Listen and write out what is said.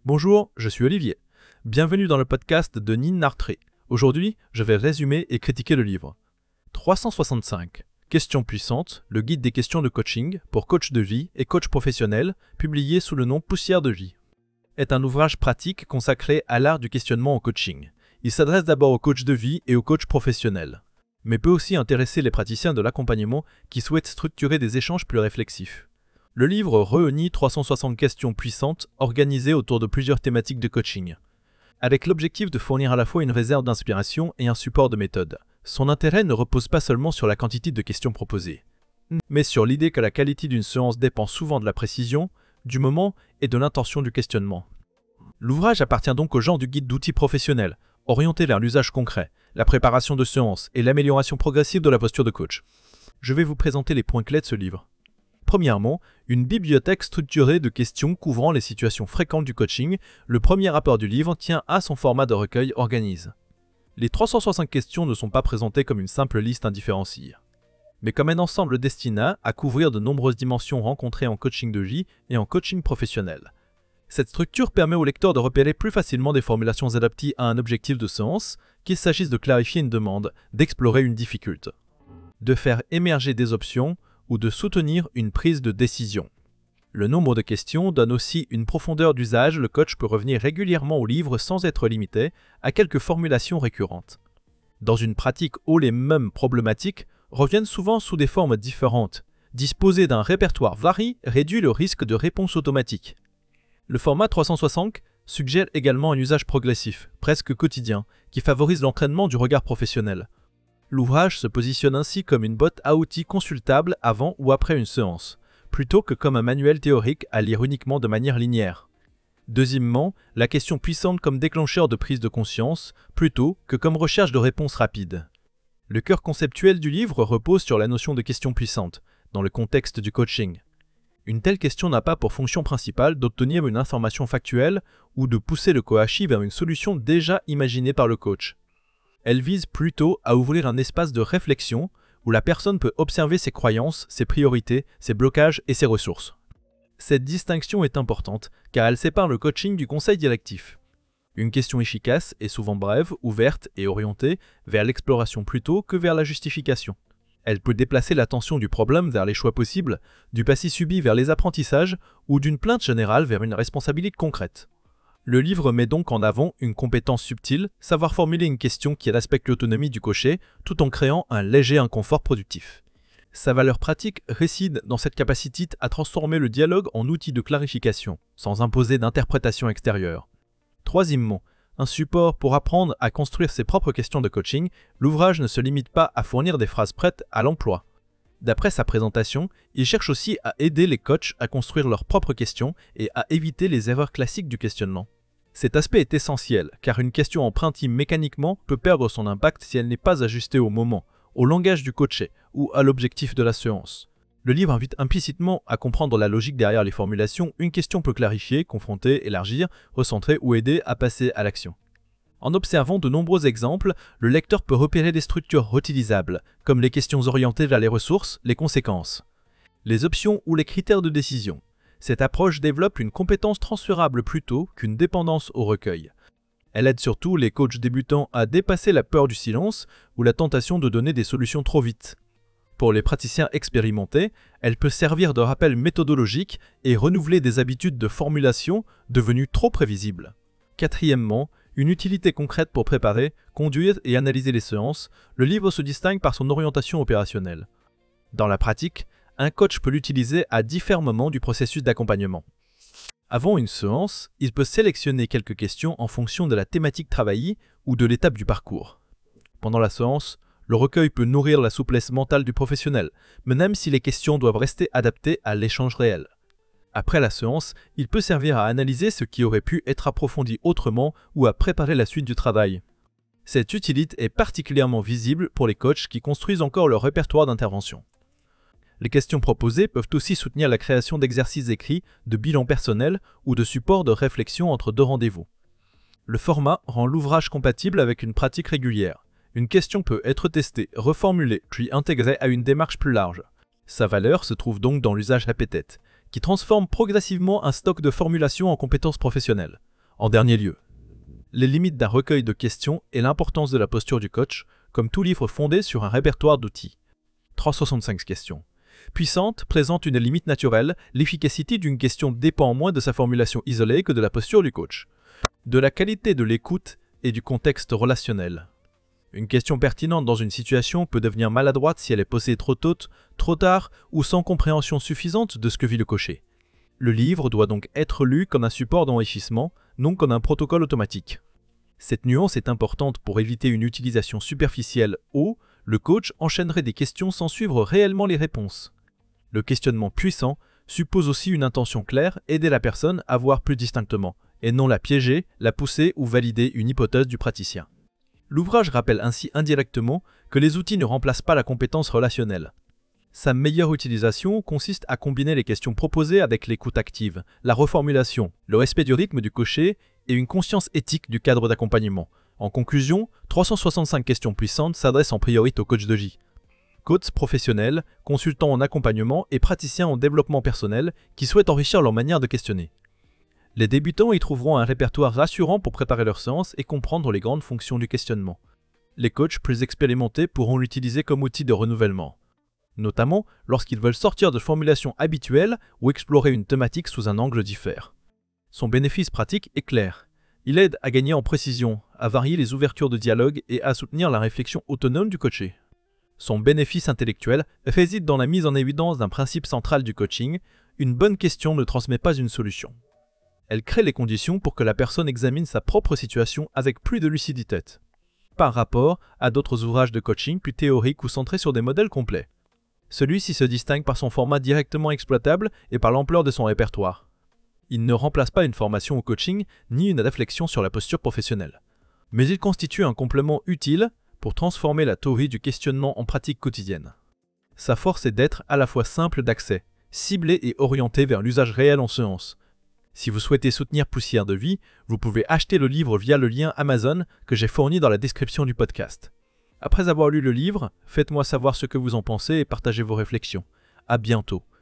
Bonjour, je suis Olivier. Bienvenue dans le podcast de Nin Nartré. Aujourd'hui, je vais résumer et critiquer le livre. 365. Questions puissantes, le guide des questions de coaching pour coach de vie et coach professionnel, publié sous le nom Poussière de vie. Est un ouvrage pratique consacré à l'art du questionnement en coaching. Il s'adresse d'abord aux coachs de vie et aux coachs professionnels, mais peut aussi intéresser les praticiens de l'accompagnement qui souhaitent structurer des échanges plus réflexifs. Le livre réunit 360 questions puissantes organisées autour de plusieurs thématiques de coaching, avec l'objectif de fournir à la fois une réserve d'inspiration et un support de méthode. Son intérêt ne repose pas seulement sur la quantité de questions proposées, mais sur l'idée que la qualité d'une séance dépend souvent de la précision, du moment et de l'intention du questionnement. L'ouvrage appartient donc au genre du guide d'outils professionnels, orienté vers l'usage concret, la préparation de séances et l'amélioration progressive de la posture de coach. Je vais vous présenter les points clés de ce livre. Premièrement, une bibliothèque structurée de questions couvrant les situations fréquentes du coaching. Le premier rapport du livre tient à son format de recueil organise. Les 365 questions ne sont pas présentées comme une simple liste indifférenciée, mais comme un ensemble destiné à couvrir de nombreuses dimensions rencontrées en coaching de vie et en coaching professionnel. Cette structure permet au lecteur de repérer plus facilement des formulations adaptées à un objectif de séance, qu'il s'agisse de clarifier une demande, d'explorer une difficulté, de faire émerger des options ou de soutenir une prise de décision. Le nombre de questions donne aussi une profondeur d'usage. Le coach peut revenir régulièrement au livre sans être limité à quelques formulations récurrentes. Dans une pratique où les mêmes problématiques reviennent souvent sous des formes différentes, disposer d'un répertoire varié réduit le risque de réponse automatique. Le format 360 suggère également un usage progressif, presque quotidien, qui favorise l'entraînement du regard professionnel. L'ouvrage se positionne ainsi comme une boîte à outils consultable avant ou après une séance, plutôt que comme un manuel théorique à lire uniquement de manière linéaire. Deuxièmement, la question puissante comme déclencheur de prise de conscience, plutôt que comme recherche de réponses rapides. Le cœur conceptuel du livre repose sur la notion de question puissante, dans le contexte du coaching. Une telle question n'a pas pour fonction principale d'obtenir une information factuelle ou de pousser le coachi vers une solution déjà imaginée par le coach. Elle vise plutôt à ouvrir un espace de réflexion où la personne peut observer ses croyances, ses priorités, ses blocages et ses ressources. Cette distinction est importante car elle sépare le coaching du conseil directif. Une question efficace est souvent brève, ouverte et orientée vers l'exploration plutôt que vers la justification. Elle peut déplacer l'attention du problème vers les choix possibles, du passé subi vers les apprentissages ou d'une plainte générale vers une responsabilité concrète. Le livre met donc en avant une compétence subtile, savoir formuler une question qui respecte l'autonomie du coaché tout en créant un léger inconfort productif. Sa valeur pratique réside dans cette capacité à transformer le dialogue en outil de clarification, sans imposer d'interprétation extérieure. Troisièmement, un support pour apprendre à construire ses propres questions de coaching. L'ouvrage ne se limite pas à fournir des phrases prêtes à l'emploi. D'après sa présentation, il cherche aussi à aider les coachs à construire leurs propres questions et à éviter les erreurs classiques du questionnement. Cet aspect est essentiel, car une question empruntée mécaniquement peut perdre son impact si elle n'est pas ajustée au moment, au langage du coaché ou à l'objectif de la séance. Le livre invite implicitement à comprendre la logique derrière les formulations. Une question peut clarifier, confronter, élargir, recentrer ou aider à passer à l'action. En observant de nombreux exemples, le lecteur peut repérer des structures réutilisables, comme les questions orientées vers les ressources, les conséquences, les options ou les critères de décision. Cette approche développe une compétence transférable plutôt qu'une dépendance au recueil. Elle aide surtout les coachs débutants à dépasser la peur du silence ou la tentation de donner des solutions trop vite. Pour les praticiens expérimentés, elle peut servir de rappel méthodologique et renouveler des habitudes de formulation devenues trop prévisibles. Quatrièmement, une utilité concrète pour préparer, conduire et analyser les séances. Le livre se distingue par son orientation opérationnelle. Dans la pratique, un coach peut l'utiliser à différents moments du processus d'accompagnement. Avant une séance, il peut sélectionner quelques questions en fonction de la thématique travaillée ou de l'étape du parcours. Pendant la séance, le recueil peut nourrir la souplesse mentale du professionnel, même si les questions doivent rester adaptées à l'échange réel. Après la séance, il peut servir à analyser ce qui aurait pu être approfondi autrement ou à préparer la suite du travail. Cette utilité est particulièrement visible pour les coachs qui construisent encore leur répertoire d'intervention. Les questions proposées peuvent aussi soutenir la création d'exercices écrits, de bilans personnels ou de supports de réflexion entre deux rendez-vous. Le format rend l'ouvrage compatible avec une pratique régulière. Une question peut être testée, reformulée, puis intégrée à une démarche plus large. Sa valeur se trouve donc dans l'usage répété, qui transforme progressivement un stock de formulations en compétences professionnelles. En dernier lieu, les limites d'un recueil de questions et l'importance de la posture du coach, comme tout livre fondé sur un répertoire d'outils. 365 questions. Puissante présente une limite naturelle, l'efficacité d'une question dépend moins de sa formulation isolée que de la posture du coach, de la qualité de l'écoute et du contexte relationnel. Une question pertinente dans une situation peut devenir maladroite si elle est posée trop tôt, trop tard ou sans compréhension suffisante de ce que vit le cocher. Le livre doit donc être lu comme un support d'enrichissement, non comme un protocole automatique. Cette nuance est importante pour éviter une utilisation superficielle où le coach enchaînerait des questions sans suivre réellement les réponses. Le questionnement puissant suppose aussi une intention claire, aider la personne à voir plus distinctement, et non la piéger, la pousser ou valider une hypothèse du praticien. L'ouvrage rappelle ainsi indirectement que les outils ne remplacent pas la compétence relationnelle. Sa meilleure utilisation consiste à combiner les questions proposées avec l'écoute active, la reformulation, le respect du rythme du cocher et une conscience éthique du cadre d'accompagnement. En conclusion, 365 questions puissantes s'adressent en priorité aux coachs de J. Coachs professionnels, consultants en accompagnement et praticiens en développement personnel qui souhaitent enrichir leur manière de questionner. Les débutants y trouveront un répertoire rassurant pour préparer leur séance et comprendre les grandes fonctions du questionnement. Les coachs plus expérimentés pourront l'utiliser comme outil de renouvellement, notamment lorsqu'ils veulent sortir de formulations habituelles ou explorer une thématique sous un angle différent. Son bénéfice pratique est clair. Il aide à gagner en précision, à varier les ouvertures de dialogue et à soutenir la réflexion autonome du coaché. Son bénéfice intellectuel réside dans la mise en évidence d'un principe central du coaching, une bonne question ne transmet pas une solution. Elle crée les conditions pour que la personne examine sa propre situation avec plus de lucidité, par rapport à d'autres ouvrages de coaching plus théoriques ou centrés sur des modèles complets. Celui-ci se distingue par son format directement exploitable et par l'ampleur de son répertoire. Il ne remplace pas une formation au coaching ni une réflexion sur la posture professionnelle. Mais il constitue un complément utile pour transformer la théorie du questionnement en pratique quotidienne. Sa force est d'être à la fois simple d'accès, ciblé et orienté vers l'usage réel en séance. Si vous souhaitez soutenir Poussière de Vie, vous pouvez acheter le livre via le lien Amazon que j'ai fourni dans la description du podcast. Après avoir lu le livre, faites-moi savoir ce que vous en pensez et partagez vos réflexions. À bientôt.